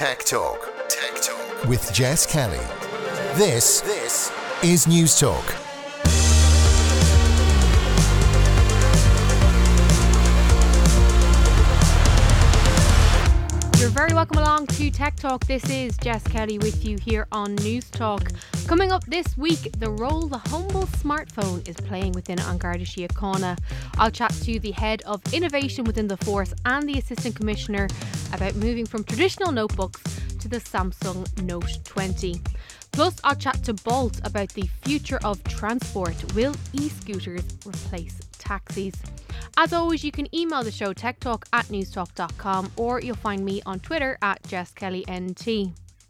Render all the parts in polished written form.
Tech Talk. Tech Talk with Jess Kelly. This is News Talk. You're very welcome along to Tech Talk. This is Jess Kelly with you here on News Talk. Coming up this week, the role the humble smartphone is playing within An Garda Síochána. I'll chat to the head of innovation within the force and the assistant commissioner about moving from traditional notebooks to the Samsung Note 20. Plus, I'll chat to Bolt about the future of transport. Will e-scooters replace taxis? As always, you can email the show techtalk@newstalk.com, or you'll find me on Twitter @JessKellyNT.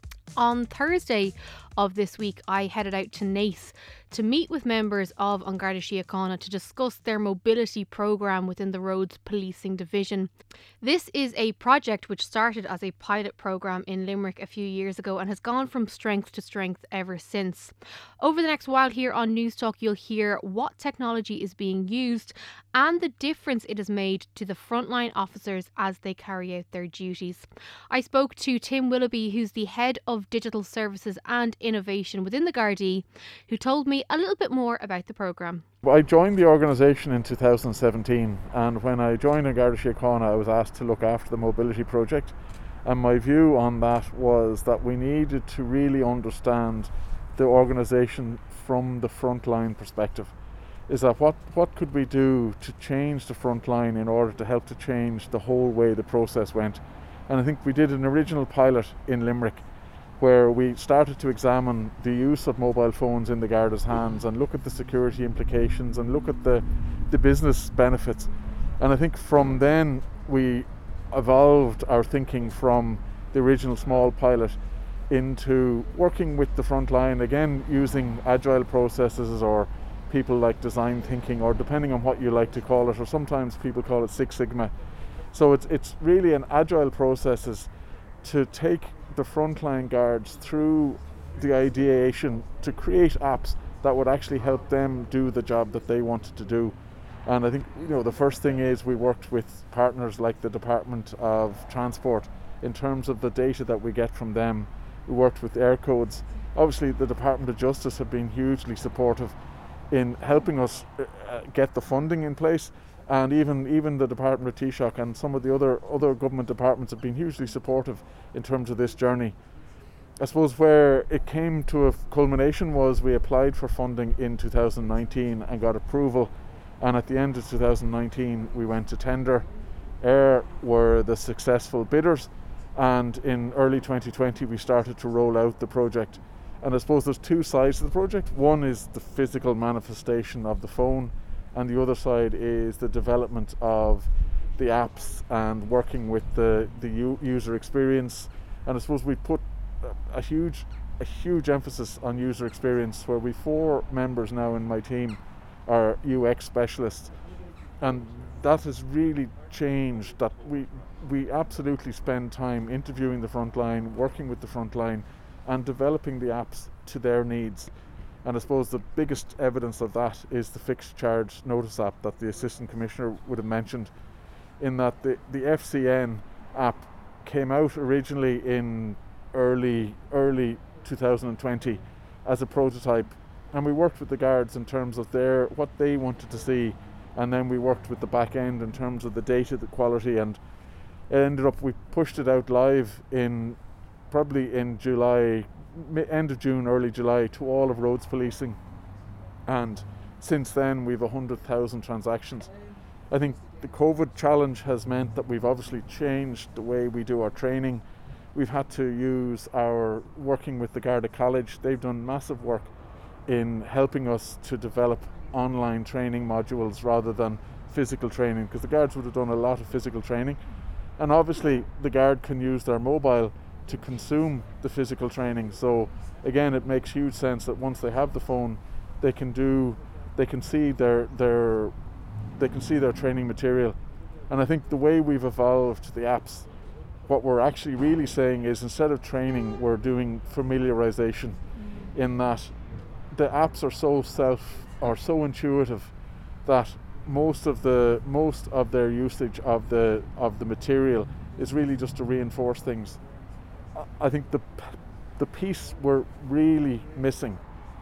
On Thursday of this week, I headed out to Naas to meet with members of An Garda Síochána to discuss their mobility programme within the Roads Policing Division. This is a project which started as a pilot programme in Limerick a few years ago and has gone from strength to strength ever since. Over the next while here on News Talk, you'll hear what technology is being used and the difference it has made to the frontline officers as they carry out their duties. I spoke to Tim Willoughby, who's the head of digital services and innovation within the Gardaí, who told me a little bit more about the programme. I joined the organisation in 2017, and when I joined An Garda Síochána I was asked to look after the mobility project, and my view on that was that we needed to really understand the organisation from the frontline perspective. Is that what could we do to change the frontline in order to help to change the whole way the process went? And I think we did an original pilot in Limerick where we started to examine the use of mobile phones in the Garda's hands and look at the security implications and look at the business benefits. And I think from then we evolved our thinking from the original small pilot into working with the front line, again using agile processes or people like design thinking, or depending on what you like to call it, or sometimes people call it Six Sigma. So it's really an agile processes to take the frontline guards through the ideation to create apps that would actually help them do the job that they wanted to do. And I think, the first thing is we worked with partners like the Department of Transport in terms of the data that we get from them. We worked with Aircodes. Obviously the Department of Justice have been hugely supportive in helping us get the funding in place, and even the Department of Taoiseach and some of the other government departments have been hugely supportive in terms of this journey. I suppose where it came to a culmination was we applied for funding in 2019 and got approval, and at the end of 2019 we went to tender. Air were the successful bidders, and in early 2020 we started to roll out the project. And I suppose there's two sides to the project. One is the physical manifestation of the phone, and the other side is the development of the apps and working with the user experience. And I suppose we put a huge emphasis on user experience, where we 4 members now in my team are UX specialists, and that has really changed. That we absolutely spend time interviewing the front line, working with the front line, and developing the apps to their needs. And I suppose the biggest evidence of that is the fixed charge notice app that the Assistant Commissioner would have mentioned, in that the FCN app came out originally in early 2020 as a prototype, and we worked with the guards in terms of what they wanted to see, and then we worked with the back end in terms of the data, the quality, and it ended up we pushed it out live probably in July, end of June, early July, to all of roads policing, and since then we've 100,000 transactions. I think the COVID challenge has meant that we've obviously changed the way we do our training. We've had to use our working with the Garda College. They've done massive work in helping us to develop online training modules rather than physical training, because the guards would have done a lot of physical training, and obviously the guard can use their mobile to consume the physical training. So again, it makes huge sense that once they have the phone, they can see their training material. And I think the way we've evolved the apps, what we're actually really saying is, instead of training, we're doing familiarization, in that the apps are so intuitive that most of their usage of the material is really just to reinforce things. I think the piece we're really missing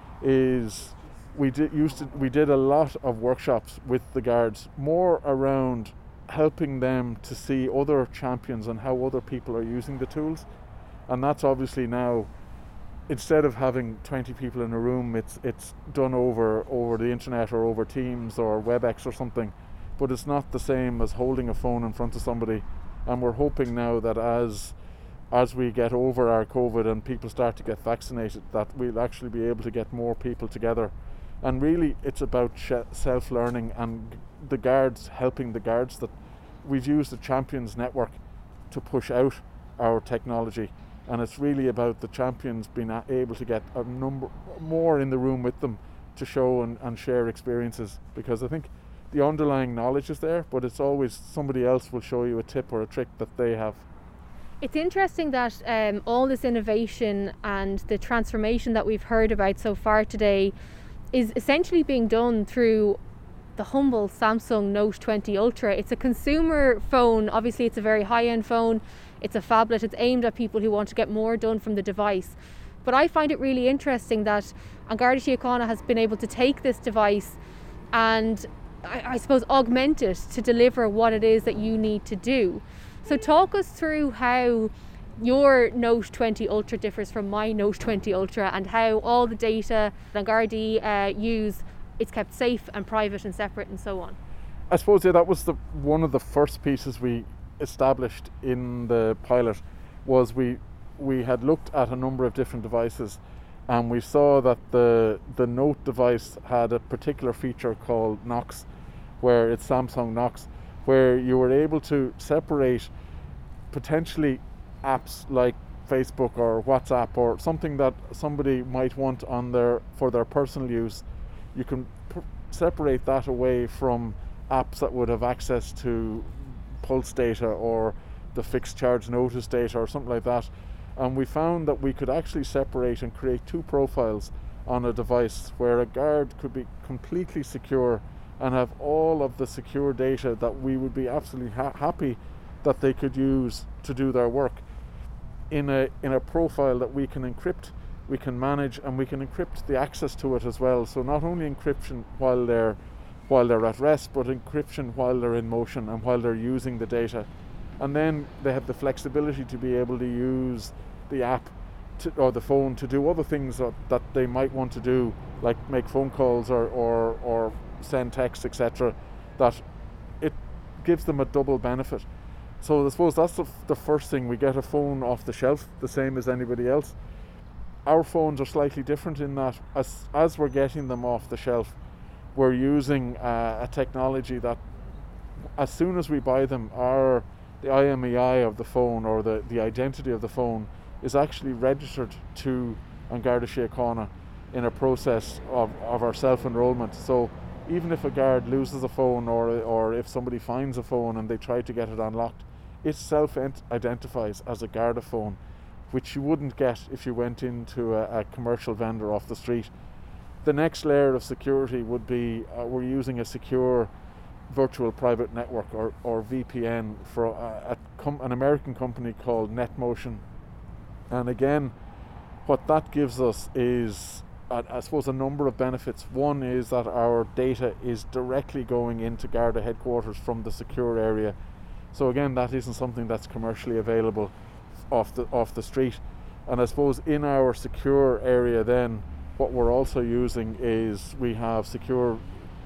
is we did a lot of workshops with the guards, more around helping them to see other champions and how other people are using the tools. And that's obviously now, instead of having 20 people in a room, it's done over the internet or over Teams or WebEx or something. But it's not the same as holding a phone in front of somebody. And we're hoping now that as we get over our COVID and people start to get vaccinated, that we'll actually be able to get more people together. And really it's about self-learning, and the guards helping the guards. That we've used the Champions Network to push out our technology, and it's really about the champions being able to get a number more in the room with them to show and share experiences, because I think the underlying knowledge is there, but it's always somebody else will show you a tip or a trick that they have. It's interesting that all this innovation and the transformation that we've heard about so far today is essentially being done through the humble Samsung Note 20 Ultra. It's a consumer phone. Obviously it's a very high-end phone. It's a phablet. It's aimed at people who want to get more done from the device. But I find it really interesting that An Garda Síochána has been able to take this device and I suppose augment it to deliver what it is that you need to do. So talk us through how your Note 20 Ultra differs from my Note 20 Ultra, and how all the data that Gardaí use, it's kept safe and private and separate and so on. I suppose that was one of the first pieces we established in the pilot. Was we had looked at a number of different devices, and we saw that the Note device had a particular feature called Knox, where it's Samsung Knox, where you were able to separate potentially apps like Facebook or WhatsApp or something that somebody might want for their personal use. You can separate that away from apps that would have access to pulse data or the fixed charge notice data or something like that. And we found that we could actually separate and create two profiles on a device where a guard could be completely secure and have all of the secure data that we would be absolutely happy that they could use to do their work in a profile that we can encrypt, we can manage, and we can encrypt the access to it as well. So not only encryption while they're at rest, but encryption while they're in motion and while they're using the data. And then they have the flexibility to be able to use the app or the phone to do other things that they might want to do, like make phone calls or send texts, etc. That it gives them a double benefit. So I suppose that's the first thing. We get a phone off the shelf, the same as anybody else. Our phones are slightly different in that as we're getting them off the shelf, we're using a technology that as soon as we buy them, the IMEI of the phone or the identity of the phone is actually registered to An Garda Síochána in a process of our self-enrollment. So even if a guard loses a phone or if somebody finds a phone and they try to get it unlocked, it self-identifies as a Garda phone, which you wouldn't get if you went into a commercial vendor off the street. The next layer of security would be we're using a secure virtual private network or VPN for an American company called NetMotion. And again, what that gives us is I suppose a number of benefits. One is that our data is directly going into Garda headquarters from the secure area. So again, that isn't something that's commercially available off the street. And I suppose in our secure area then, what we're also using is we have secure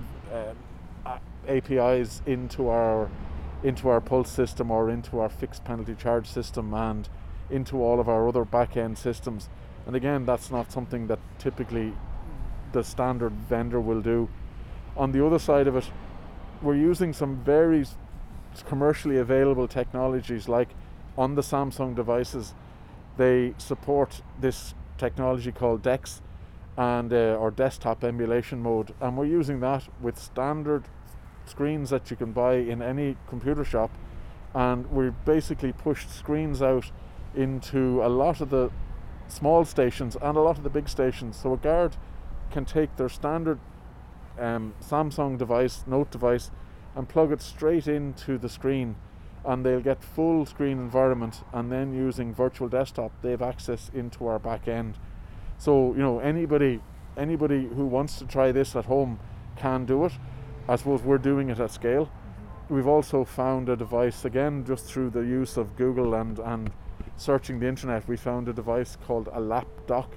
APIs into our Pulse system or into our fixed penalty charge system and into all of our other back-end systems. And again, that's not something that typically the standard vendor will do. On the other side of it, we're using some very commercially available technologies, like on the Samsung devices, they support this technology called DeX and or desktop emulation mode, and we're using that with standard screens that you can buy in any computer shop, and we've basically pushed screens out into a lot of the small stations and a lot of the big stations, so a guard can take their standard Samsung device, Note device, and plug it straight into the screen, and they'll get full screen environment, and then using virtual desktop they have access into our back end. So anybody who wants to try this at home can do it. I suppose we're doing it at scale. We've also found a device, again just through the use of Google and searching the internet, we found a device called a lap dock,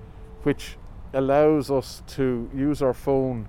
which allows us to use our phone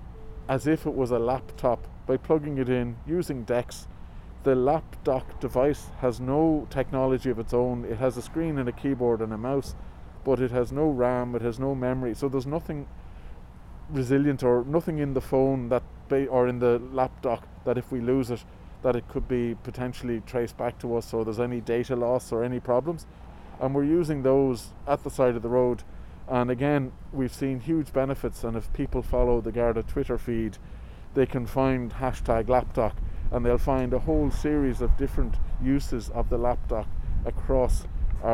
as if it was a laptop by plugging it in using DeX. The lap dock device has no technology of its own. It has a screen and a keyboard and a mouse, but it has no RAM, it has no memory, so there's nothing resilient or nothing in the phone or in the lap dock that if we lose it, that it could be potentially traced back to us, or there's any data loss or any problems. And we're using those at the side of the road, and again we've seen huge benefits. And if people follow the Garda Twitter feed, they can find #lapdock, and they'll find a whole series of different uses of the lapdock across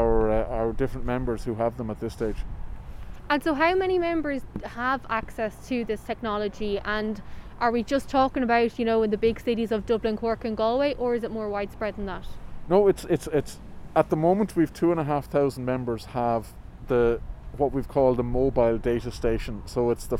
our different members who have them at this stage. And so how many members have access to this technology, and are we just talking about, in the big cities of Dublin, Cork and Galway, or is it more widespread than that? No, it's at the moment we've 2,500 members have what we've called a mobile data station. So it's the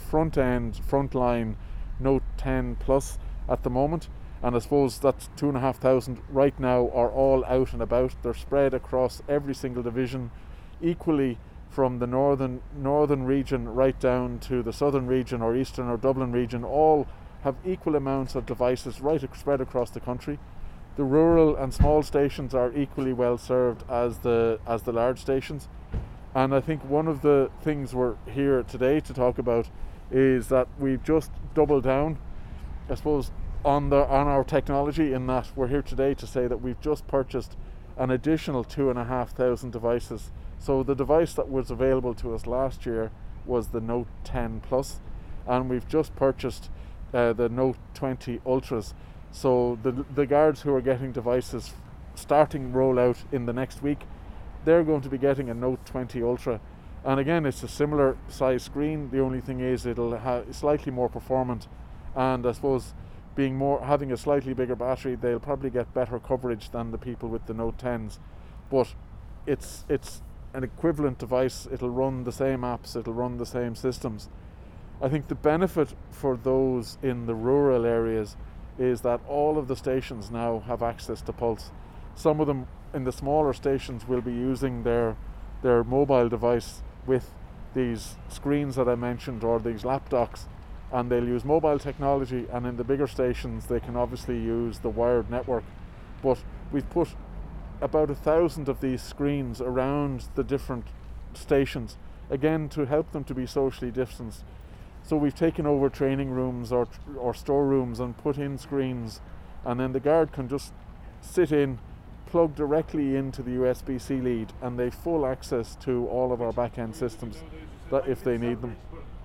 frontline Note 10 Plus at the moment, and I suppose that's 2,500 right now are all out and about. They're spread across every single division equally, from the northern region right down to the southern region or eastern or Dublin region. All have equal amounts of devices spread across the country. The rural and small stations are equally well served as the large stations. And I think one of the things we're here today to talk about is that we've just doubled down, I suppose, on our technology, in that we're here today to say that we've just purchased an additional 2,500 devices. So the device that was available to us last year was the Note 10 Plus, and we've just purchased the Note 20 Ultras. So the guards who are getting devices starting rollout in the next week, they're going to be getting a Note 20 Ultra. And again, it's a similar size screen. The only thing is it'll have slightly more performant, and I suppose having a slightly bigger battery, they'll probably get better coverage than the people with the Note 10s. But it's an equivalent device. It'll run the same apps, it'll run the same systems. I think the benefit for those in the rural areas is that all of the stations now have access to Pulse. Some of them in the smaller stations will be using their mobile device with these screens that I mentioned, or these lapdocs, and they'll use mobile technology, and in the bigger stations they can obviously use the wired network. But we've put about 1,000 of these screens around the different stations, again to help them to be socially distanced. So we've taken over training rooms or storerooms and put in screens, and then the guard can just sit in, plug directly into the USB-C lead, and they've full access to all of our back-end systems that if they need them.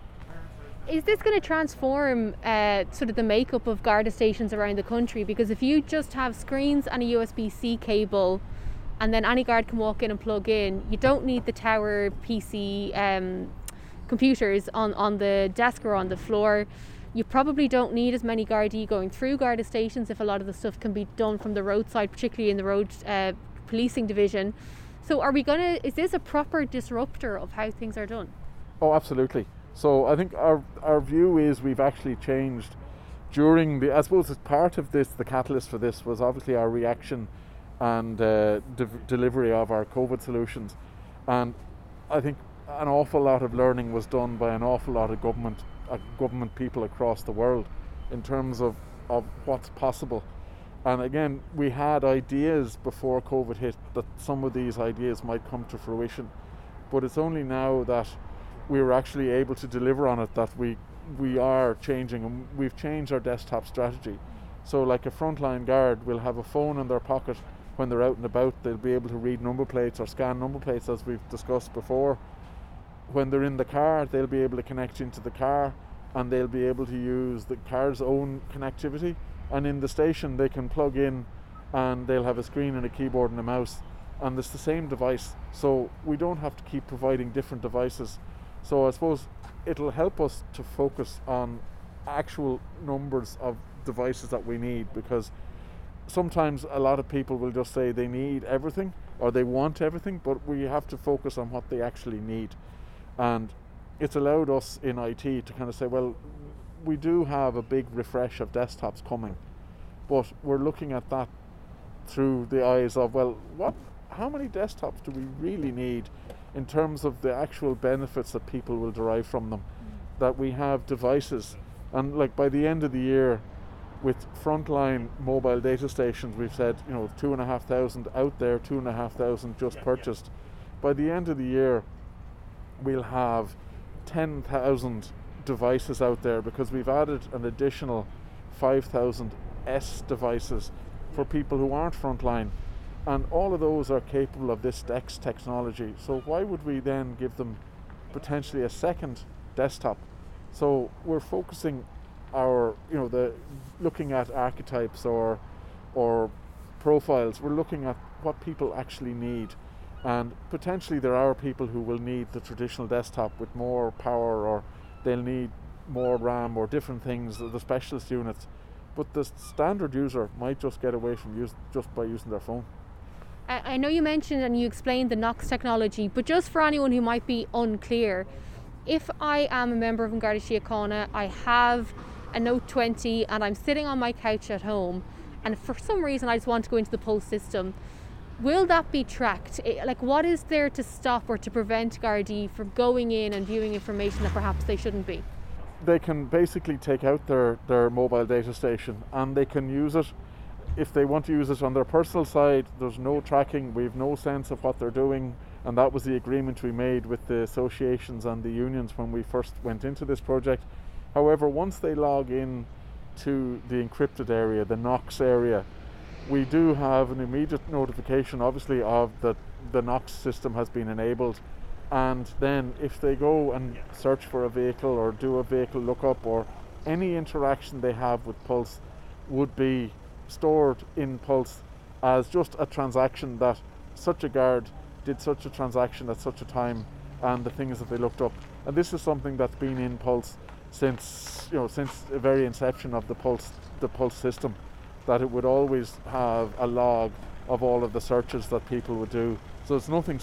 Is this going to transform sort of the makeup of Garda stations around the country? Because if you just have screens and a USB-C cable, and then any guard can walk in and plug in, you don't need the tower PC computers on the desk or on the floor. You probably don't need as many Gardaí going through Garda stations if a lot of the stuff can be done from the roadside, particularly in the road policing division. So is this a proper disruptor of how things are done? Oh, absolutely. So I think our view is we've actually changed during I suppose as part of this, the catalyst for this was obviously our reaction and delivery of our COVID solutions. And I think an awful lot of learning was done by an awful lot of government people across the world in terms of what's possible. And again, we had ideas before COVID hit that some of these ideas might come to fruition, but it's only now that we were actually able to deliver on it that we are changing, and we've changed our desktop strategy. So like a frontline guard will have a phone in their pocket when they're out and about. They'll be able to read number plates or scan number plates, as we've discussed before. When they're in the car, they'll be able to connect into the car, and they'll be able to use the car's own connectivity. And in the station they can plug in, and they'll have a screen and a keyboard and a mouse, and it's the same device. So we don't have to keep providing different devices. So I suppose it'll help us to focus on actual numbers of devices that we need, because sometimes a lot of people will just say they need everything or they want everything, but we have to focus on what they actually need. And it's allowed us in IT to kind of say, well, we do have a big refresh of desktops coming, but we're looking at that through the eyes of, well, how many desktops do we really need in terms of the actual benefits that people will derive from them? That we have devices, and like by the end of the year, with frontline mobile data stations, we've said, 2,500 out there, 2,500 just purchased. By the end of the year, we'll have 10,000 devices out there, because we've added an additional 5,000 S devices for people who aren't frontline, and all of those are capable of this DEX technology. So why would we then give them potentially a second desktop? So we're focusing looking at archetypes or profiles. We're looking at what people actually need, and potentially there are people who will need the traditional desktop with more power, or they'll need more RAM or different things, the specialist units, but the standard user might just get away from just by using their phone. I know you mentioned and you explained the Knox technology, but just for anyone who might be unclear, if I am a member of An Garda Síochána, I have a Note 20 and I'm sitting on my couch at home, and for some reason I just want to go into the Pulse system, will that be tracked? Like, what is there to stop or to prevent Gardaí from going in and viewing information that perhaps they shouldn't be? They can basically take out their mobile data station and they can use it. If they want to use it on their personal side, there's no tracking, we've no sense of what they're doing, and that was the agreement we made with the associations and the unions when we first went into this project. However, once they log in to the encrypted area, the Knox area, we do have an immediate notification, obviously, of that the Knox system has been enabled, and then if they go and search for a vehicle or do a vehicle lookup, or any interaction they have with Pulse would be stored in Pulse as just a transaction, that such a guard did such a transaction at such a time, and the things that they looked up. And this is something that's been in Pulse since the very inception of the Pulse system, that it would always have a log of all of the searches that people would do. So it's nothing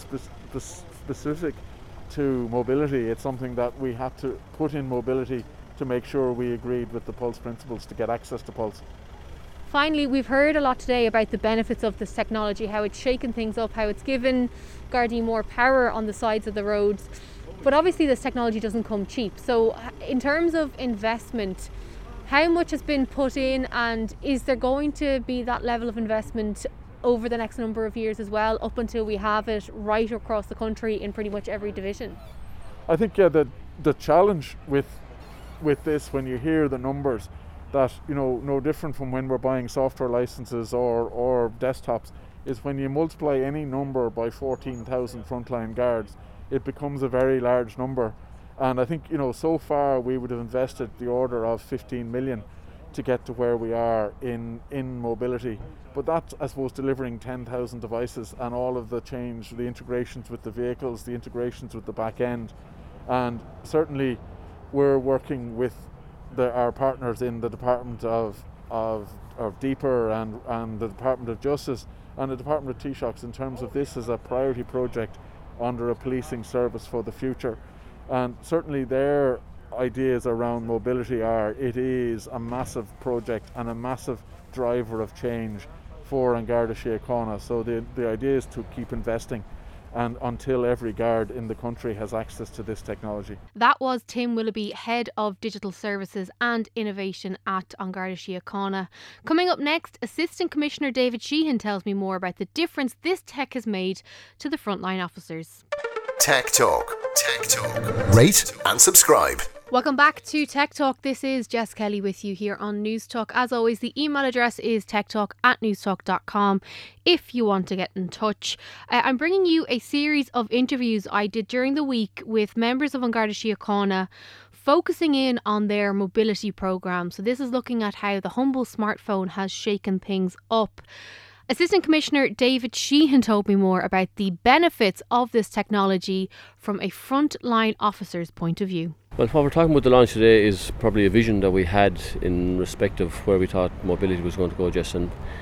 specific to mobility. It's something that we had to put in mobility to make sure we agreed with the Pulse principles to get access to Pulse. Finally, we've heard a lot today about the benefits of this technology, how it's shaken things up, how it's given Gardaí more power on the sides of the roads. But obviously this technology doesn't come cheap. So in terms of investment, how much has been put in, and is there going to be that level of investment over the next number of years as well, up until we have it right across the country in pretty much every division? I think the challenge with this, when you hear the numbers, that no different from when we're buying software licenses or desktops, is when you multiply any number by 14,000 frontline guards, it becomes a very large number. And I think so far we would have invested the order of 15 million to get to where we are in mobility. But that's, I suppose, delivering 10,000 devices and all of the change, the integrations with the vehicles, the integrations with the back end. And certainly we're working with our partners in the Department of DPER and the Department of Justice and the Department of Taoiseach in terms of this as a priority project under a policing service for the future. And certainly their ideas around mobility it is a massive project and a massive driver of change for An Garda Síochána. So the idea is to keep investing, and until every guard in the country has access to this technology. That was Tim Willoughby, Head of Digital Services and Innovation at An Garda Síochána. Coming up next, Assistant Commissioner David Sheehan tells me more about the difference this tech has made to the frontline officers. Tech Talk. Rate and subscribe. Welcome back to Tech Talk. This is Jess Kelly with you here on News Talk. As always, the email address is techtalk@newstalk.com if you want to get in touch. I'm bringing you a series of interviews I did during the week with members of An Garda Síochána, focusing in on their mobility programme. So this is looking at how the humble smartphone has shaken things up. Assistant Commissioner David Sheehan told me more about the benefits of this technology from a frontline officer's point of view. Well, what we're talking about the launch today is probably a vision that we had in respect of where we thought mobility was going to go, Jess. And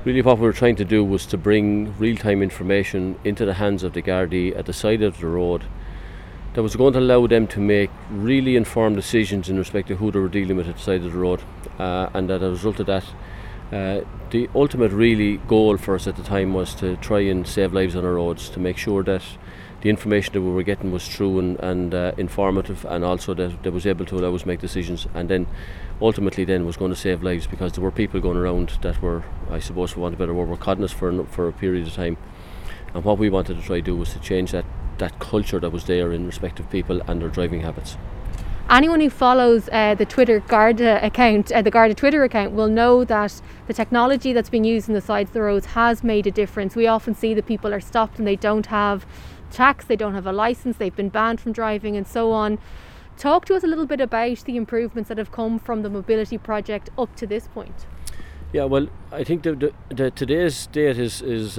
Really what we were trying to do was to bring real-time information into the hands of the Gardaí at the side of the road that was going to allow them to make really informed decisions in respect to who they were dealing with at the side of the road, and that as a result of that, the ultimate really goal for us at the time was to try and save lives on our roads, to make sure that the information that we were getting was true and informative, and also that was able to allow us to make decisions, and then ultimately then was going to save lives, because there were people going around that were, I suppose for want of a better word, were codding us for a period of time. And what we wanted to try to do was to change that culture that was there in respect of people and their driving habits. Anyone who follows the Twitter Garda account, the Garda Twitter account, will know that the technology that's been used on the sides of the roads has made a difference. We often see that people are stopped and they don't have tax, they don't have a licence, they've been banned from driving and so on. Talk to us a little bit about the improvements that have come from the mobility project up to this point. Yeah, well, I think the today's date is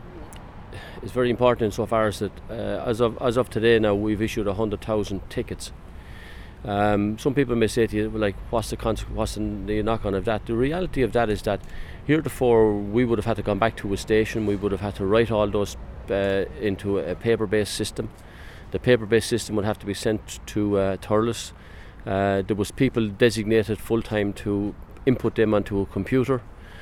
very important insofar as that as of today now we've issued 100,000 tickets. Some people may say to you, like, what's the knock-on of that? The reality of that is that heretofore we would have had to come back to a station, we would have had to write all those into a paper-based system. The paper-based system would have to be sent to Thurles. There was people designated full-time to input them onto a computer.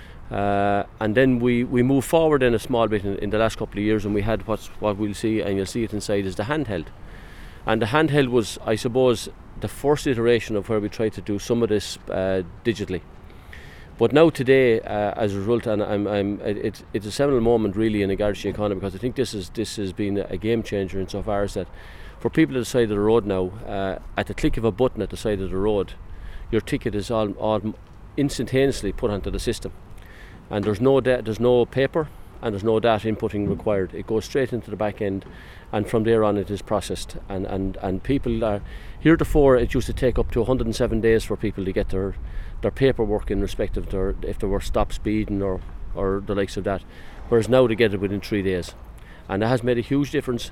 And then we moved forward in a small bit in the last couple of years, and we had what we'll see, and you'll see it inside, is the handheld. And the handheld was, I suppose, the first iteration of where we tried to do some of this digitally. But now today, as a result, and it's a seminal moment really in the Garda Síochána, because I think this has been a game changer insofar as that for people at the side of the road now, at the click of a button at the side of the road, your ticket is all instantaneously put onto the system. And there's no paper and there's no data inputting required. It goes straight into the back end, and from there on it is processed. And people are, heretofore it used to take up to 107 days for people to get their paperwork in respect of if they were stopped speeding or the likes of that, whereas now they get it within 3 days. And that has made a huge difference.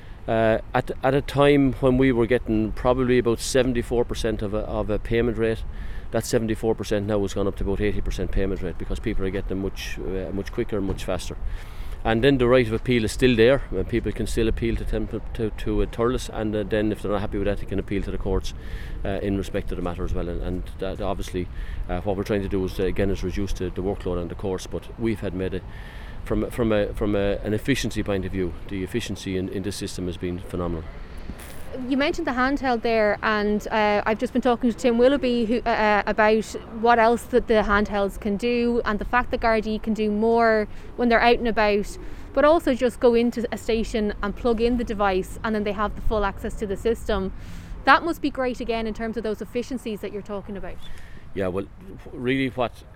At a time when we were getting probably about 74% of a payment rate, that 74% now has gone up to about 80% payment rate, because people are getting them much quicker and much faster. And then the right of appeal is still there, and people can still appeal to Thurles, and then if they're not happy with that, they can appeal to the courts in respect to the matter as well. And that obviously what we're trying to do is reduce the workload on the courts. But we've had made from an efficiency point of view, the efficiency in this system has been phenomenal. You mentioned the handheld there, and I've just been talking to Tim Willoughby about what else that the handhelds can do, and the fact that Gardaí can do more when they're out and about, but also just go into a station and plug in the device and then they have the full access to the system. That must be great again in terms of those efficiencies that you're talking about. Yeah, well, really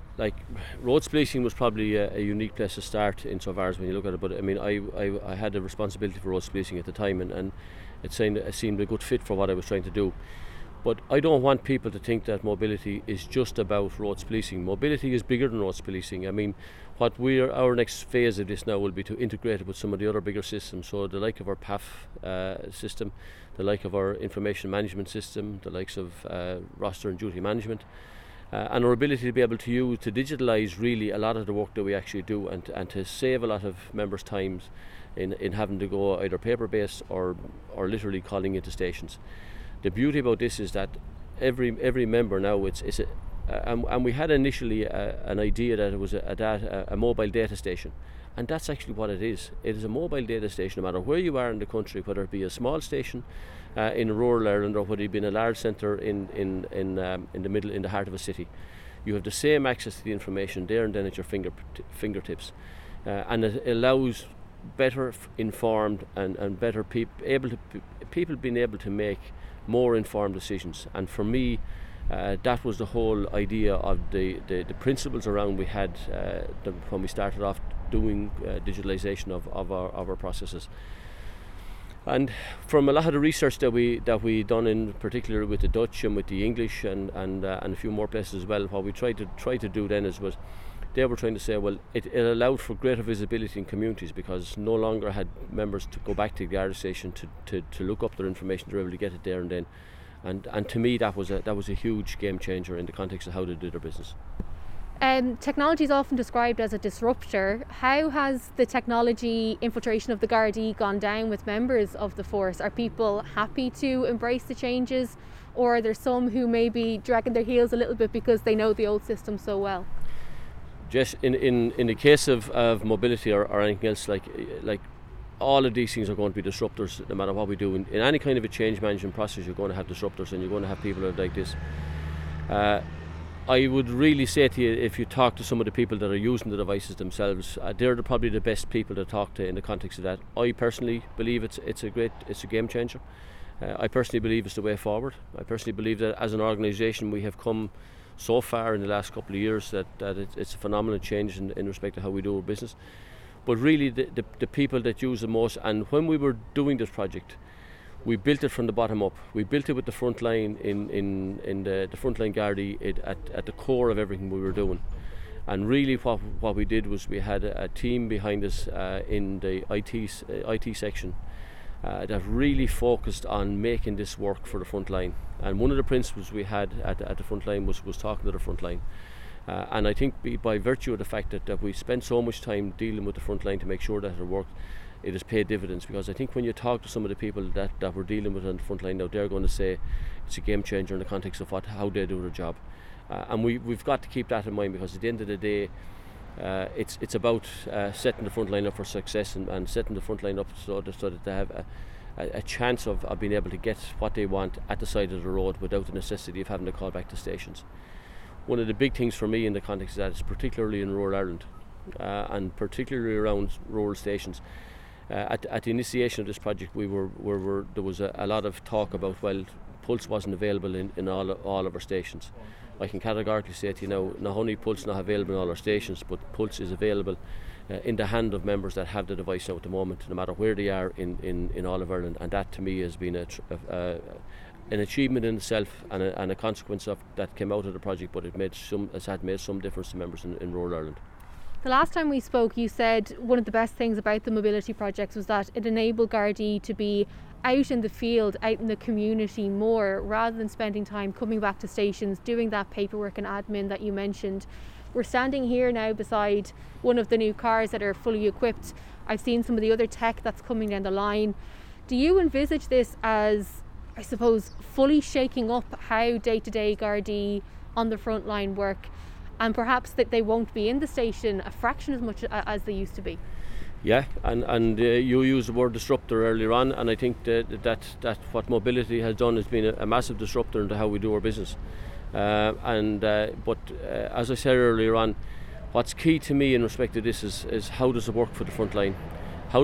roads policing was probably a unique place to start insofar as when you look at it, but I mean I had a responsibility for roads policing at the time, and it seemed a good fit for what I was trying to do. But I don't want people to think that mobility is just about roads policing. Mobility is bigger than roads policing. I mean, our next phase of this now will be to integrate it with some of the other bigger systems. So the like of our PAF system, the like of our information management system, the likes of roster and duty management, and our ability to be able to use to digitalise really a lot of the work that we actually do, and to save a lot of members' times in having to go either paper-based or literally calling into stations. The beauty about this is that every member now, and we had initially an idea that it was a mobile data station, and that's actually what it is. It is a mobile data station, no matter where you are in the country, whether it be a small station in rural Ireland or whether it be in a large centre in the heart of a city. You have the same access to the information there and then at your fingertips, and it allows better informed and better people being able to make more informed decisions. And for me, that was the whole idea of the principles around we had when we started off doing digitalisation of our processes. And from a lot of the research that we done, in particular with the Dutch and with the English and a few more places as well, what we tried to do then was they were trying to say, well, it allowed for greater visibility in communities, because no longer had members to go back to the Garda station to look up their information. They were able to get it there and then, and to me that was a huge game changer in the context of how they did their business. Technology is often described as a disruptor. How has the technology infiltration of the Gardaí gone down with members of the force? Are people happy to embrace the changes, or are there some who may be dragging their heels a little bit because they know the old system so well? Just in the case of mobility or anything else, like all of these things are going to be disruptors no matter what we do. In any kind of a change management process, you're going to have disruptors, and you're going to have people that are like this. I would really say to you, if you talk to some of the people that are using the devices themselves, they're probably the best people to talk to in the context of that. I personally believe it's a game changer. I personally believe it's the way forward. I personally believe that as an organisation we have come so far in the last couple of years that it's a phenomenal change in respect to how we do our business. But really the people that use the most, and when we were doing this project, we built it from the bottom up. We built it with the front line in the frontline Gardaí at the core of everything we were doing. And really what we did was we had a team behind us in the IT section that really focused on making this work for the front line. And one of the principles we had at the front line was talking to the front line. And I think by virtue of the fact that we spent so much time dealing with the front line to make sure that it worked, it has paid dividends, because I think when you talk to some of the people that we're dealing with on the front line now, they're going to say it's a game changer in the context of how they do their job. And we've got to keep that in mind, because at the end of the day, it's about setting the front line up for success and setting the front line up so that they have a chance of being able to get what they want at the side of the road without the necessity of having to call back to stations. One of the big things for me in the context of that is particularly in rural Ireland and particularly around rural stations. At the initiation of this project, there was a lot of talk about, well, Pulse wasn't available in all of our stations. I can categorically say to you now, not only Pulse not available in all our stations, but Pulse is available in the hand of members that have the device now at the moment, no matter where they are in all of Ireland. And that to me has been an achievement in itself and a consequence of that came out of the project, but it's had made some difference to members in rural Ireland. The last time we spoke, you said one of the best things about the mobility projects was that it enabled Gardaí to be out in the field, out in the community more, rather than spending time coming back to stations, doing that paperwork and admin that you mentioned. We're standing here now beside one of the new cars that are fully equipped. I've seen some of the other tech that's coming down the line. Do you envisage this as, I suppose, fully shaking up how day-to-day Gardaí on the front line work, and perhaps that they won't be in the station a fraction as much as they used to be? Yeah, and you used the word disruptor earlier on, and I think that what mobility has done has been a massive disruptor into how we do our business. But as I said earlier on, what's key to me in respect to this is how does it work for the front line? How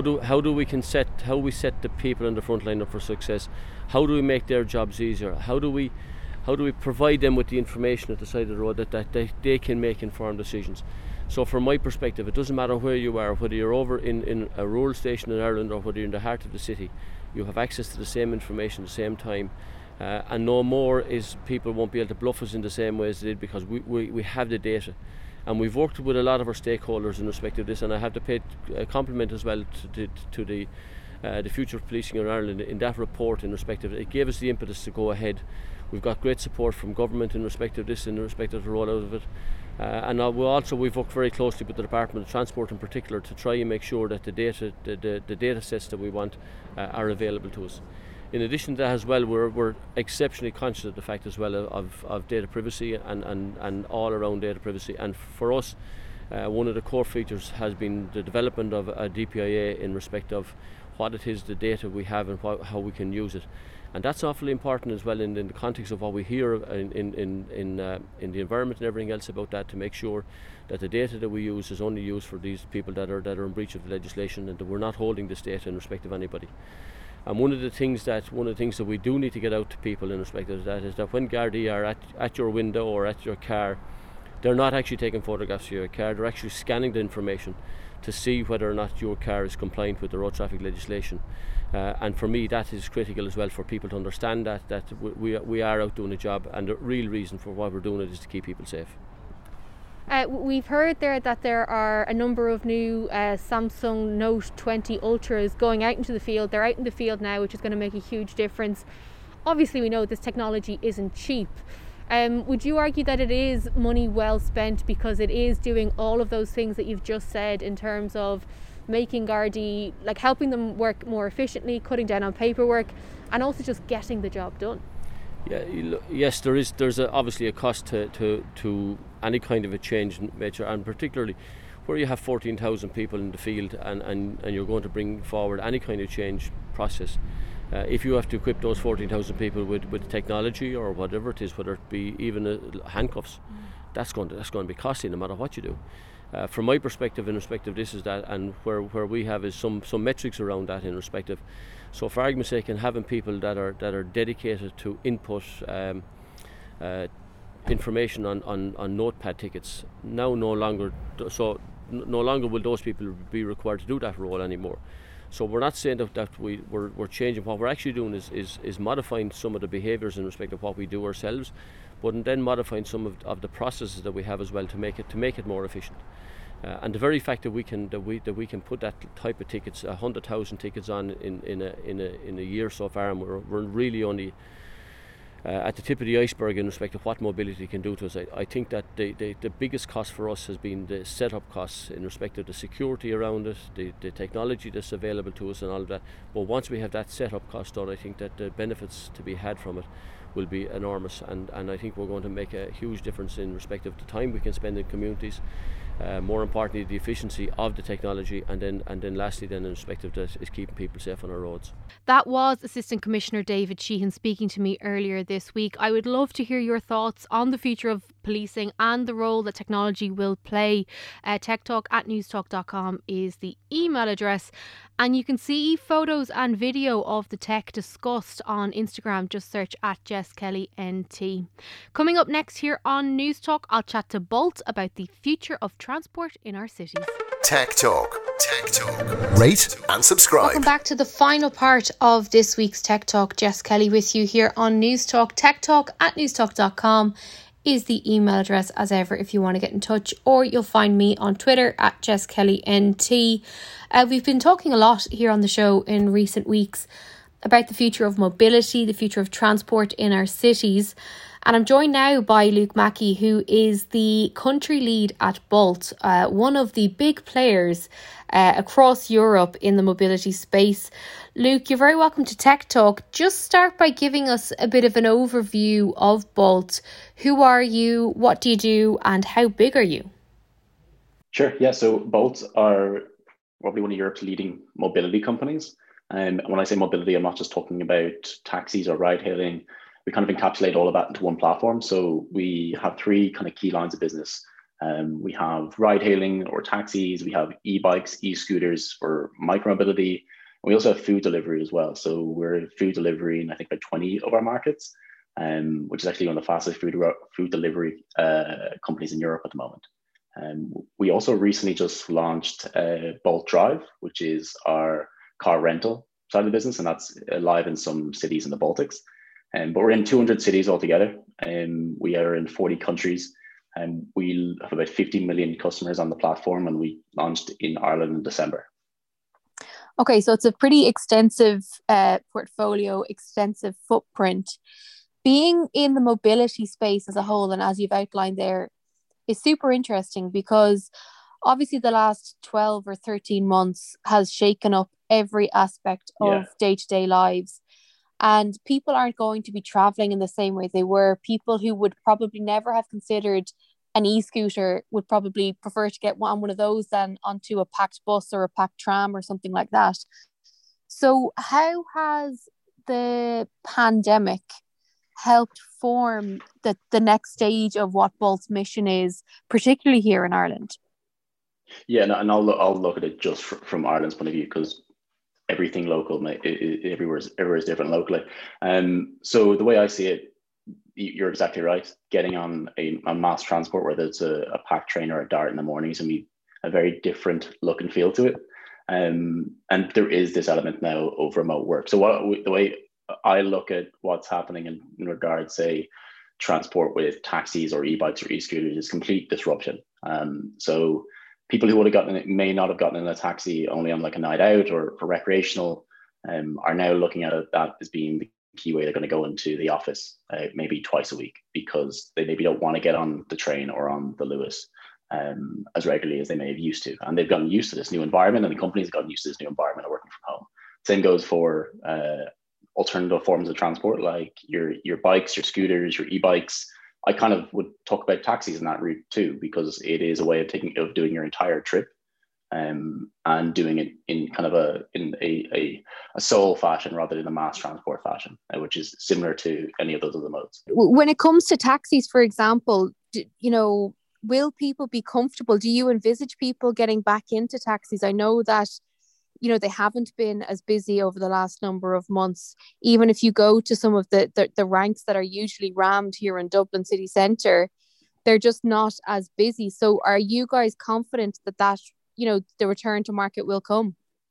we set the people on the front line up for success? How do we make their jobs easier? How do we provide them with the information at the side of the road that they can make informed decisions? So from my perspective, it doesn't matter where you are, whether you're over in a rural station in Ireland or whether you're in the heart of the city, you have access to the same information at the same time. And no more is people won't be able to bluff us in the same way as they did, because we have the data. And we've worked with a lot of our stakeholders in respect of this, and I have to pay a compliment as well to the Future of Policing in Ireland in that report in respect of it. It gave us the impetus to go ahead. We've got great support from government in respect of this, in respect of the rollout of it. And we've worked very closely with the Department of Transport in particular to try and make sure that the data sets that we want are available to us. In addition to that as well, we're exceptionally conscious of the fact as well of data privacy and all around data privacy. And for us, one of the core features has been the development of a DPIA in respect of what it is, the data we have, and how we can use it. And that's awfully important as well in the context of what we hear in the environment and everything else about that, to make sure that the data that we use is only used for these people that are in breach of the legislation, and that we're not holding this data in respect of anybody. And one of the things that we do need to get out to people in respect of that is that when Gardaí are at your window or at your car, they're not actually taking photographs of your car, they're actually scanning the information to see whether or not your car is compliant with the road traffic legislation. And for me, that is critical as well, for people to understand that we are out doing a job, and the real reason for why we're doing it is to keep people safe. We've heard there that there are a number of new Samsung Note 20 Ultras going out into the field. They're out in the field now, which is going to make a huge difference. Obviously, we know this technology isn't cheap. Would you argue that it is money well spent because it is doing all of those things that you've just said in terms of making Gardaí, like helping them work more efficiently, cutting down on paperwork, and also just getting the job done? Yeah, yes, there's obviously a cost to any kind of a change in nature, and particularly where you have 14,000 people in the field and you're going to bring forward any kind of change process. If you have to equip those 14,000 people with technology or whatever it is, whether it be even handcuffs, that's going to be costly no matter what you do. From my perspective, in respect of this is that, and where we have is some metrics around that in respect of, so for argument's sake, and having people that are dedicated to input information on notepad tickets now no longer will those people be required to do that role anymore. So we're not saying that we're changing. What we're actually doing is modifying some of the behaviours in respect of what we do ourselves, but then modifying some of the processes that we have as well to make it more efficient. And the very fact that we can put that type of tickets, 100,000 tickets on in a year so far, and we're really only at the tip of the iceberg in respect of what mobility can do to us. I think that the biggest cost for us has been the setup costs in respect of the security around it, the technology that's available to us and all of that. But once we have that setup cost done, I think that the benefits to be had from it will be enormous, and I think we're going to make a huge difference in respect of the time we can spend in communities, more importantly the efficiency of the technology, and then lastly then in respect of that is keeping people safe on our roads. That was Assistant Commissioner David Sheehan speaking to me earlier this week. I would love to hear your thoughts on the future of policing and the role that technology will play. techtalk@newstalk.com is the email address, and you can see photos and video of the tech discussed on Instagram. Just search @JessKellyNT. Coming up next here on News Talk, I'll chat to Bolt about the future of transport in our cities. Tech Talk. Tech Talk. Rate and subscribe. Welcome back to the final part of this week's Tech Talk. Jess Kelly with you here on News Talk. techtalk@newstalk.com is the email address as ever if you want to get in touch, or you'll find me on Twitter @JessKellyNT. We've been talking a lot here on the show in recent weeks about the future of mobility, the future of transport in our cities. And I'm joined now by Luke Mackey, who is the country lead at Bolt, one of the big players across Europe in the mobility space. Luke, you're very welcome to Tech Talk. Just start by giving us a bit of an overview of Bolt. Who are you, what do you do, and how big are you? Sure, yeah, so Bolt are probably one of Europe's leading mobility companies. And when I say mobility, I'm not just talking about taxis or ride hailing. We kind of encapsulate all of that into one platform. So we have three kind of key lines of business. We have ride hailing or taxis. We have e-bikes, e-scooters for micromobility. We also have food delivery as well. So we're food delivery in I think about 20 of our markets, which is actually one of the fastest food delivery companies in Europe at the moment. We also recently just launched Bolt Drive, which is our car rental side of the business, and that's live in some cities in the Baltics. But we're in 200 cities altogether, and we are in 40 countries, and we have about 50 million customers on the platform, and we launched in Ireland in December. Okay, so it's a pretty extensive portfolio, extensive footprint. Being in the mobility space as a whole, and as you've outlined there, is super interesting because obviously the last 12 or 13 months has shaken up every aspect of day-to-day lives. And people aren't going to be traveling in the same way they were. People who would probably never have considered an e-scooter would probably prefer to get on one of those than onto a packed bus or a packed tram or something like that. So how has the pandemic helped form the next stage of what Bolt's mission is, particularly here in Ireland? Yeah, and I'll look at it just from Ireland's point of view, because everything local, everywhere is different locally. So the way I see it, you're exactly right. Getting on a mass transport, whether it's a packed train or a Dart in the morning, is going to be a very different look and feel to it. And there is this element now of remote work. So the way I look at what's happening in regards, say, transport with taxis or e-bikes or e-scooters is complete disruption. So people who would have may not have gotten in a taxi only on like a night out or for recreational, are now looking at that as being the Keyway, they're going to go into the office maybe twice a week because they maybe don't want to get on the train or on the Lewis as regularly as they may have used to. And they've gotten used to this new environment, and the company's gotten used to this new environment of working from home. Same goes for alternative forms of transport, like your bikes, your scooters, your e-bikes. I kind of would talk about taxis in that route too, because it is a way of doing your entire trip and doing it in kind of a sole fashion rather than a mass transport fashion, which is similar to any of those other modes. When it comes to taxis, for example, will people be comfortable? Do you envisage people getting back into taxis? I know that, they haven't been as busy over the last number of months. Even if you go to some of the ranks that are usually rammed here in Dublin city centre, they're just not as busy. So are you guys confident that the return to market will come?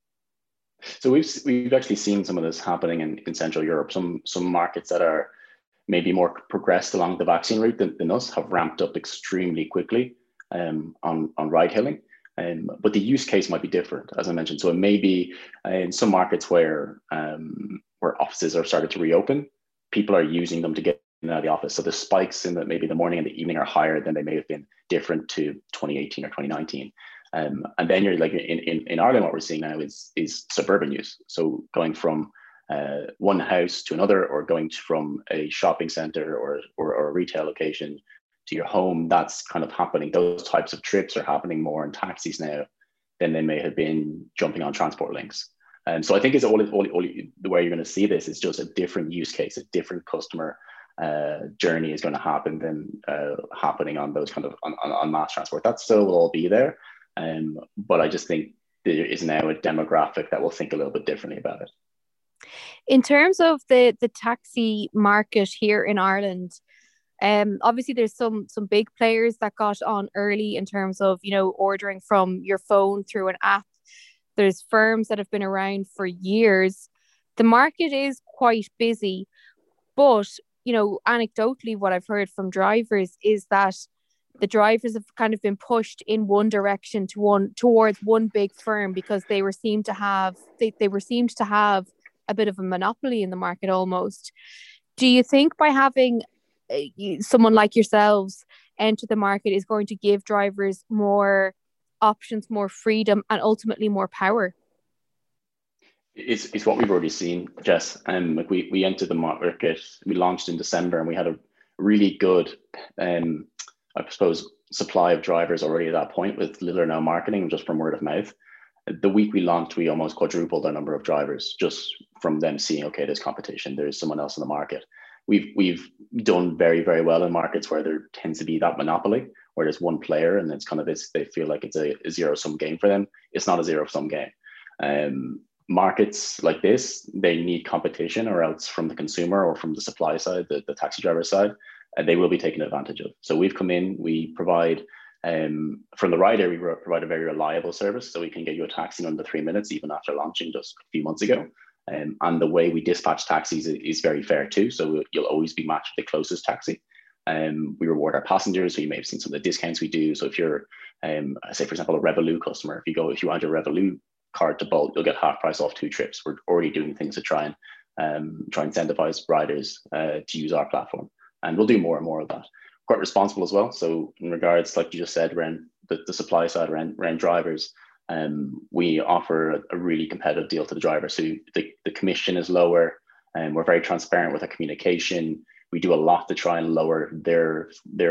So we've actually seen some of this happening in Central Europe. Some markets that are maybe more progressed along the vaccine route than us have ramped up extremely quickly on ride hailing. But the use case might be different, as I mentioned. So it may be in some markets where offices are started to reopen, people are using them to get in and out of the office. So the spikes in maybe the morning and the evening are higher than they may have been different to 2018 or 2019. And then you're like in Ireland, what we're seeing now is suburban use. So going from one house to another, or going from a shopping center or a retail location to your home, that's kind of happening. Those types of trips are happening more in taxis now than they may have been jumping on transport links. And so I think it's all the way you're going to see this is just a different use case, a different customer journey is going to happen than happening on those kind of on mass transport. That still will all be there. But I just think there is now a demographic that will think a little bit differently about it. In terms of the taxi market here in Ireland, obviously there's some big players that got on early in terms of, ordering from your phone through an app. There's firms that have been around for years. The market is quite busy, but, anecdotally, what I've heard from drivers is that the drivers have kind of been pushed in one direction towards one big firm because they were seemed to have a bit of a monopoly in the market almost. Do you think by having someone like yourselves enter the market is going to give drivers more options, more freedom, and ultimately more power? It's what we've already seen, Jess. Like we entered the market, we launched in December, and we had a really good I suppose supply of drivers already at that point with little or no marketing, just from word of mouth. The week we launched, we almost quadrupled our number of drivers just from them seeing, okay, there's competition, there's someone else in the market. We've done very, very well in markets where there tends to be that monopoly, where there's one player and it's kind of they feel like it's a zero-sum game for them. It's not a zero-sum game. Markets like this, they need competition, or else from the consumer or from the supply side, the taxi driver side, they will be taken advantage of. So we've come in, we provide, from the rider, we provide a very reliable service. So we can get you a taxi in under 3 minutes, even after launching just a few months ago. And the way we dispatch taxis is very fair too. So you'll always be matched with the closest taxi. We reward our passengers. So you may have seen some of the discounts we do. So if you're, say for example, a Revolut customer, if you add your Revolut card to Bolt, you'll get half price off 2 trips. We're already doing things to try and incentivize riders to use our platform. And we'll do more and more of that. Quite responsible as well. So in regards, like you just said, around the supply side, around drivers, we offer a really competitive deal to the driver. So the commission is lower, and we're very transparent with our communication. We do a lot to try and lower their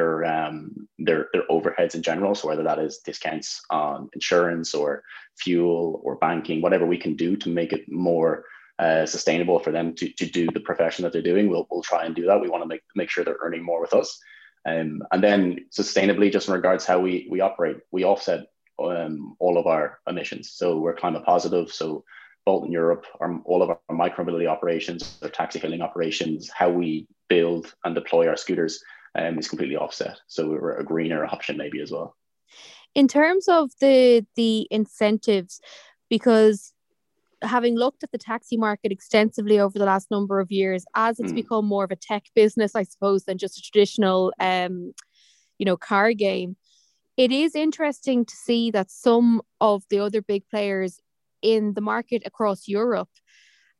overheads in general. So whether that is discounts on insurance or fuel or banking, whatever we can do to make it more sustainable for them to do the profession that they're doing, we'll try and do that. We want to make sure they're earning more with us. And then sustainably, just in regards how we operate, we offset all of our emissions. So we're climate positive. So Bolt in Europe, all of our micromobility operations, our taxi hailing operations, how we build and deploy our scooters is completely offset. So we're a greener option maybe as well. In terms of the incentives, because having looked at the taxi market extensively over the last number of years, as it's become more of a tech business, I suppose, than just a traditional, car game, it is interesting to see that some of the other big players in the market across Europe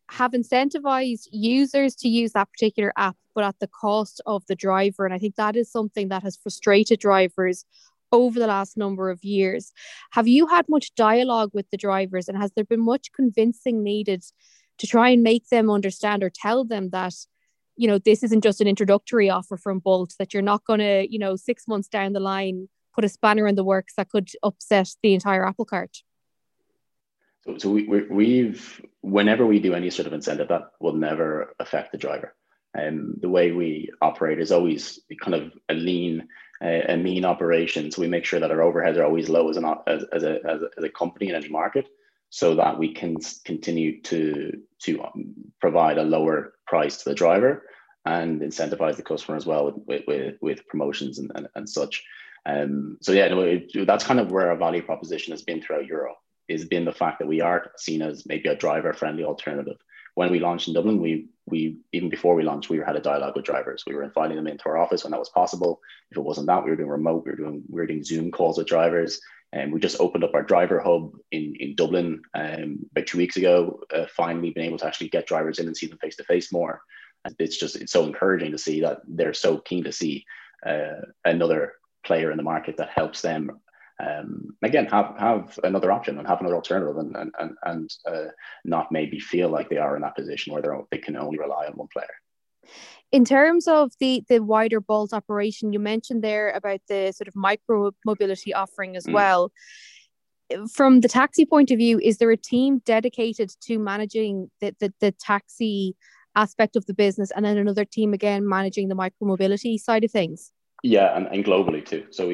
have incentivized users to use that particular app, but at the cost of the driver. And I think that is something that has frustrated drivers over the last number of years. Have you had much dialogue with the drivers, and has there been much convincing needed to try and make them understand or tell them that, you know, this isn't just an introductory offer from Bolt, that you're not going to, you know, 6 months down the line put a spanner in the works that could upset the entire apple cart? So we've, whenever we do any sort of incentive, that will never affect the driver. The way we operate is always kind of a lean, a mean operation. So we make sure that our overheads are always low as a company in any market, so that we can continue to provide a lower price to the driver and incentivize the customer as well with promotions and such. So yeah, that's kind of where our value proposition has been throughout Europe. Has been the fact that we are seen as maybe a driver-friendly alternative. When we launched in Dublin, we even before we launched, we had a dialogue with drivers. We were inviting them into our office when that was possible. If it wasn't that, we were doing remote. We were doing Zoom calls with drivers. And we just opened up our driver hub in Dublin about 2 weeks ago. Finally, been able to actually get drivers in and see them face to face more. And it's so encouraging to see that they're so keen to see another player in the market that helps them. Again, have another option and have another alternative, and not maybe feel like they are in that position where they can only rely on one player. In terms of the wider Bolt operation, you mentioned there about the sort of micro mobility offering as well. From the taxi point of view, is there a team dedicated to managing the taxi aspect of the business, and then another team again managing the micro mobility side of things? Yeah, and globally too. So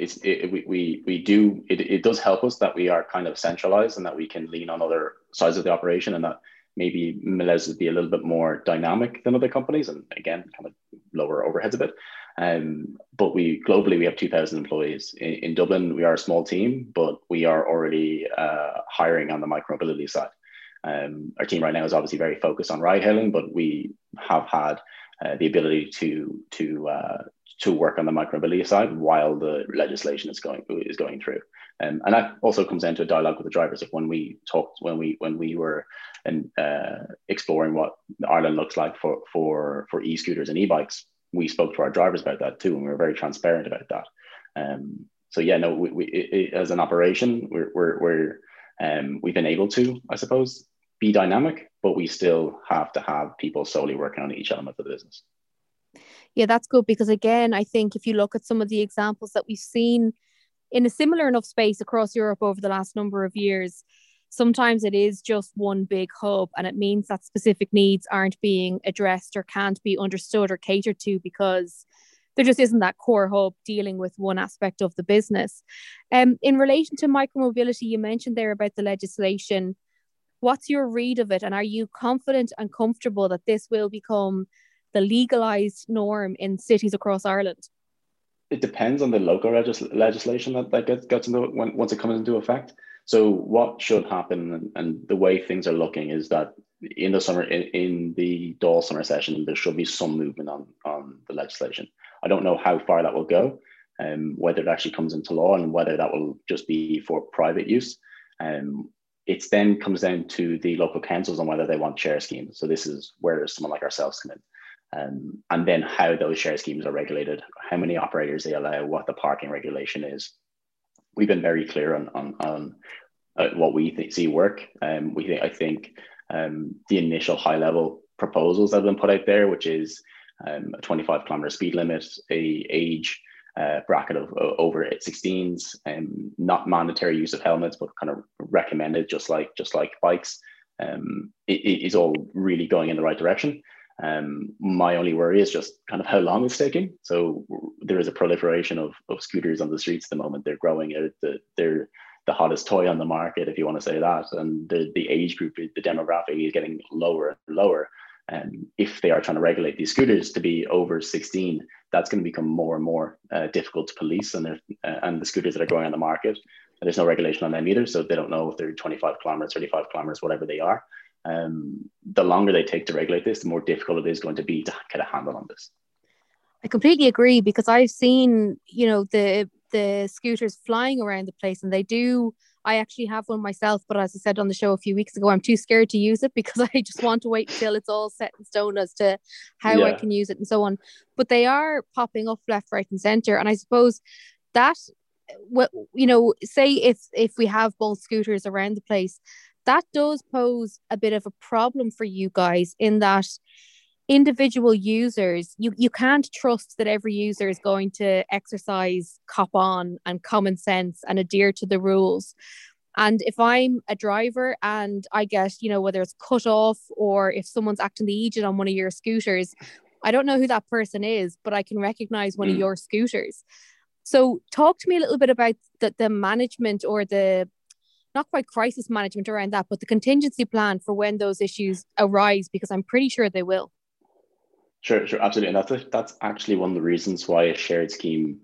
it does help us that we are kind of centralized and that we can lean on other sides of the operation, and that maybe allows us to be a little bit more dynamic than other companies, and again, kind of lower overheads a bit. But globally, we have 2,000 employees. In Dublin, we are a small team, but we are already hiring on the micromobility side. Our team right now is obviously very focused on ride hailing, but we have had the ability to work on the micromobility side while the legislation is going through. And that also comes into a dialogue with the drivers. Like when we were exploring what Ireland looks like for e-scooters and e-bikes, we spoke to our drivers about that too, and we were very transparent about that. So yeah, no, we as an operation, we've been able to, I suppose, be dynamic, but we still have to have people solely working on each element of the business. Yeah, that's good, because again, I think if you look at some of the examples that we've seen in a similar enough space across Europe over the last number of years, sometimes it is just one big hub, and it means that specific needs aren't being addressed or can't be understood or catered to because there just isn't that core hub dealing with one aspect of the business. In relation to micromobility, you mentioned there about the legislation. What's your read of it, and are you confident and comfortable that this will become the legalized norm in cities across Ireland? It depends on the local legislation that gets into once it comes into effect. So what should happen, and the way things are looking, is that in the summer, in the Dáil summer session, there should be some movement on the legislation. I don't know how far that will go, whether it actually comes into law and whether that will just be for private use. It then comes down to the local councils on whether they want share schemes. So this is where someone like ourselves come in. And then how those share schemes are regulated, how many operators they allow, what the parking regulation is. We've been very clear on what we see work. I think the initial high level proposals that have been put out there, which is a 25-kilometer speed limit, a age bracket of over 16s, and not mandatory use of helmets, but kind of recommended, just like bikes. It is all really going in the right direction. My only worry is just kind of how long it's taking. So there is a proliferation of scooters on the streets at the moment. They're growing. They're the hottest toy on the market, if you want to say that. And the age group, the demographic is getting lower and lower. And if they are trying to regulate these scooters to be over 16, that's going to become more and more difficult to police. And the scooters that are going on the market, there's no regulation on them either. So they don't know if they're 25 kilometers, 35 kilometers, whatever they are. The longer they take to regulate this, the more difficult it is going to be to get a handle on this. I completely agree, because I've seen, the scooters flying around the place, and they do I actually have one myself, but as I said on the show a few weeks ago, I'm too scared to use it because I just want to wait until it's all set in stone as to how I can use it and so on. But they are popping up left, right, and center. And I suppose that, you know, say if we have both scooters around the place, that does pose a bit of a problem for you guys in that individual users, you can't trust that every user is going to exercise cop on and common sense and adhere to the rules. And if I'm a driver and I get, you know, whether it's cut off or if someone's acting the agent on one of your scooters, I don't know who that person is, but I can recognize one of your scooters. So talk to me a little bit about the management, or the not quite crisis management around that, but the contingency plan for when those issues arise, because I'm pretty sure they will. Sure, absolutely. And that's actually one of the reasons why a shared scheme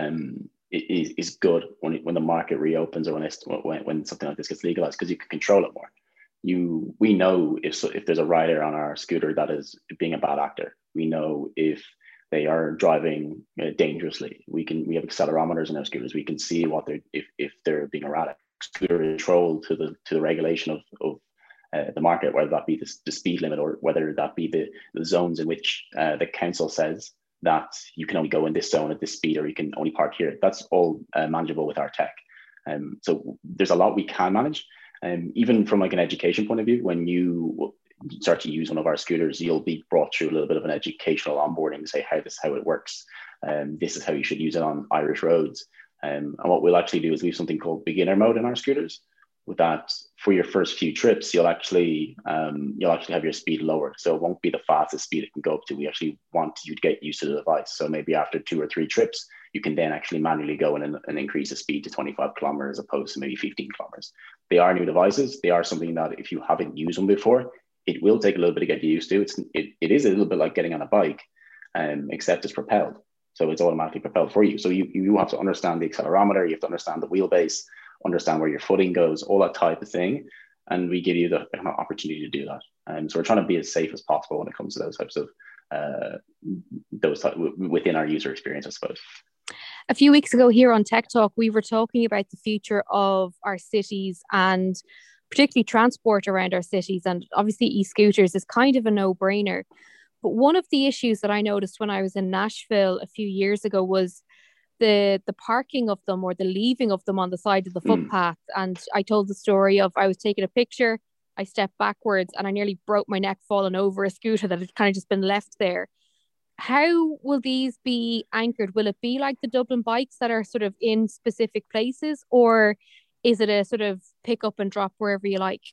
is good when the market reopens, or when something like this gets legalized, because you can control it more. We know if there's a rider on our scooter that is being a bad actor. We know if they are driving dangerously. We have accelerometers in our scooters. We can see if they're being erratic. Scooter control to the regulation of the market, whether that be the speed limit, or whether that be the zones in which the council says that you can only go in this zone at this speed, or you can only park here. That's all manageable with our tech. So there's a lot we can manage. Even from like an education point of view, when you start to use one of our scooters, you'll be brought through a little bit of an educational onboarding to say how it works. This is how you should use it on Irish roads. And what we'll actually do is we have something called beginner mode in our scooters. With that, for your first few trips, you'll actually have your speed lowered. So it won't be the fastest speed it can go up to. We actually want you to get used to the device. So maybe after 2 or 3 trips, you can then actually manually go in and increase the speed to 25 kilometers as opposed to maybe 15 kilometers. They are new devices. They are something that if you haven't used them before, it will take a little bit to get used to. It is a little bit like getting on a bike, except it's propelled. So it's automatically propelled for you. So you have to understand the accelerometer. You have to understand the wheelbase, understand where your footing goes, all that type of thing. And we give you the opportunity to do that. And so we're trying to be as safe as possible when it comes to those types of within our user experience, I suppose. A few weeks ago here on Tech Talk, we were talking about the future of our cities and particularly transport around our cities. And obviously e-scooters is kind of a no-brainer. But one of the issues that I noticed when I was in Nashville a few years ago was the parking of them, or the leaving of them on the side of the footpath. And I told the story of I was taking a picture, I stepped backwards and I nearly broke my neck falling over a scooter that had kind of just been left there. How will these be anchored? Will it be like the Dublin bikes that are sort of in specific places, or is it a sort of pick up and drop wherever you like?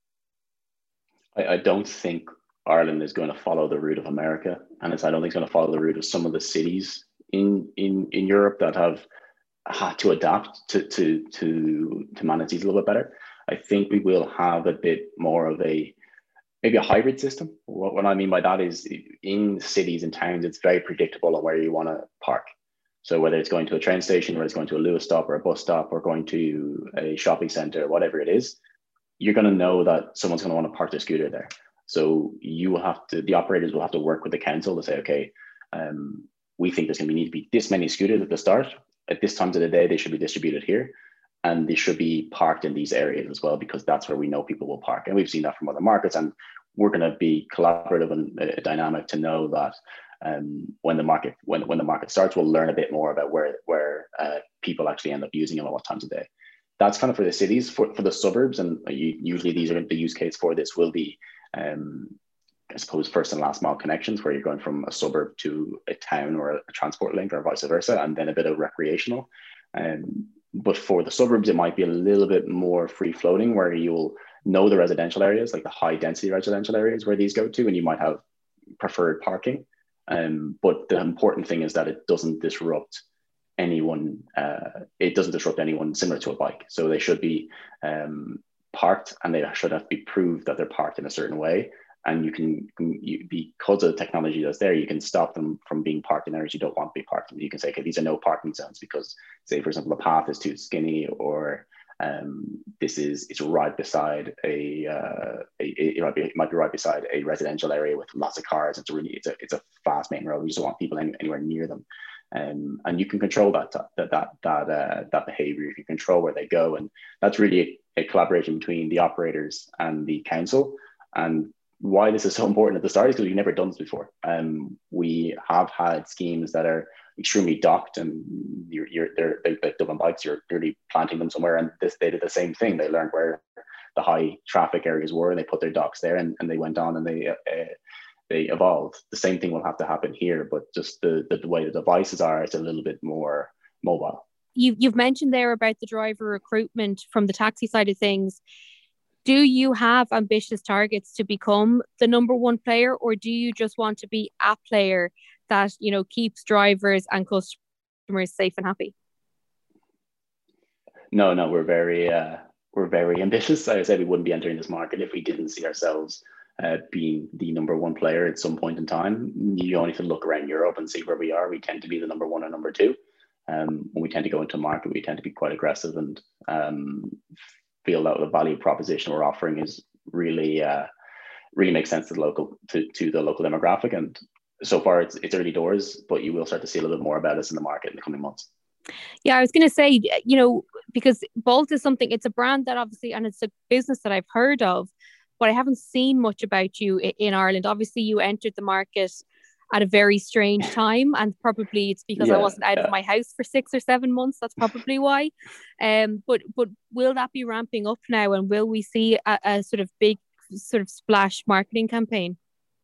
I don't think Ireland is going to follow the route of America, and I don't think it's going to follow the route of some of the cities in Europe that have had to adapt to manage these a little bit better. I think we will have a bit more of maybe a hybrid system. What I mean by that is, in cities and towns, it's very predictable on where you want to park. So whether it's going to a train station, or it's going to a Lewis stop or a bus stop, or going to a shopping center, whatever it is, you're going to know that someone's going to want to park their scooter there. So the operators will have to work with the council to say, okay, we think there's going to need to be this many scooters at the start. At this time of the day, they should be distributed here. And they should be parked in these areas as well, because that's where we know people will park. And we've seen that from other markets. And we're going to be collaborative and dynamic to know that when the market starts, we'll learn a bit more about where people actually end up using them at what times of day. That's kind of for the cities. For the suburbs, and usually these are the use case for this will be, I suppose, first and last mile connections, where you're going from a suburb to a town or a transport link, or vice versa, and then a bit of recreational. But for the suburbs, it might be a little bit more free floating, where you'll know the residential areas, like the high density residential areas where these go to, and you might have preferred parking. But the important thing is that it doesn't disrupt anyone. It doesn't disrupt anyone similar to a bike. So they should be parked, and they should have to be proved that they're parked in a certain way. And because of the technology that's there, you can stop them from being parked in areas you don't want to be parked in. You can say, okay, these are no parking zones because, say, for example, the path is too skinny, or It's right beside it might be right beside a residential area with lots of cars. It's a fast main road. You just don't want people anywhere near them. And you can control that behavior. You can control where they go, and that's really a collaboration between the operators and the council. And why this is so important at the start is because we've never done this before. We have had schemes that are extremely docked, and they're like Dublin Bikes. You're really planting them somewhere, and they did the same thing. They learned where the high traffic areas were, and they put their docks there, and they went on and they evolved. The same thing will have to happen here, but just the way the devices are, it's a little bit more mobile. You've mentioned there about the driver recruitment from the taxi side of things. Do you have ambitious targets to become the number one player, or do you just want to be a player that, you know, keeps drivers and customers safe and happy? No, we're very ambitious. I said we wouldn't be entering this market if we didn't see ourselves being the number one player at some point in time. You only have to look around Europe and see where we are. We tend to be the number one or number two. When we tend to go into market, we tend to be quite aggressive and feel that the value proposition we're offering is really makes sense to the local demographic. And so far it's early doors, but you will start to see a little bit more about us in the market in the coming months. Yeah, I was going to say, you know, because Bolt is something, it's a brand that obviously, and it's a business that I've heard of, but I haven't seen much about you in Ireland. Obviously, you entered the market at a very strange time, and probably it's because I wasn't out of my house for 6 or 7 months. That's probably why. But will that be ramping up now, and will we see a sort of big sort of splash marketing campaign?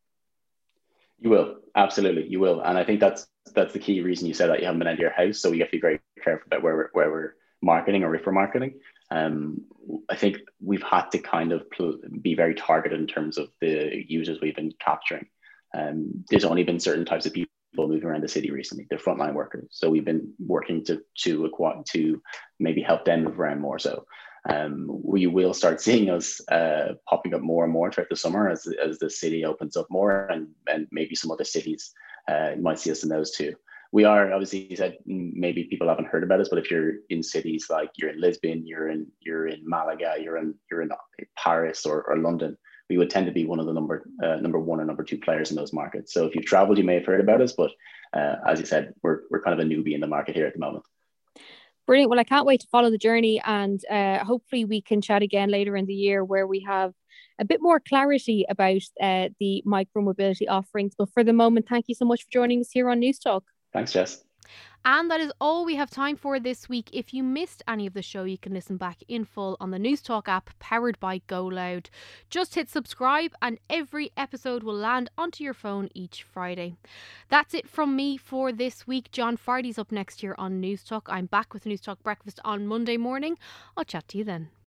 You will, absolutely, you will, and I think that's the key reason you said that you haven't been out of your house. So we have to be very careful about where we're marketing or if we're marketing. I think we've had to kind of be very targeted in terms of the users we've been capturing. There's only been certain types of people moving around the city recently. They're frontline workers, so we've been working to maybe help them move around more. So we will start seeing us popping up more and more throughout the summer as the city opens up more, and maybe some other cities might see us in those too. We are, obviously, you said maybe people haven't heard about us, but if you're in cities like you're in Lisbon, you're in Malaga, you're in Paris or London, we would tend to be one of the number one or number two players in those markets. So if you've traveled, you may have heard about us, but as you said, we're kind of a newbie in the market here at the moment. Brilliant. Well, I can't wait to follow the journey, and hopefully we can chat again later in the year where we have a bit more clarity about the micromobility offerings. But for the moment, thank you so much for joining us here on Newstalk. Thanks, Jess. And that is all we have time for this week. If you missed any of the show, you can listen back in full on the Newstalk app powered by GoLoud. Just hit subscribe and every episode will land onto your phone each Friday. That's it from me for this week. John Fardy's up next here on Newstalk. I'm back with Newstalk Breakfast on Monday morning. I'll chat to you then.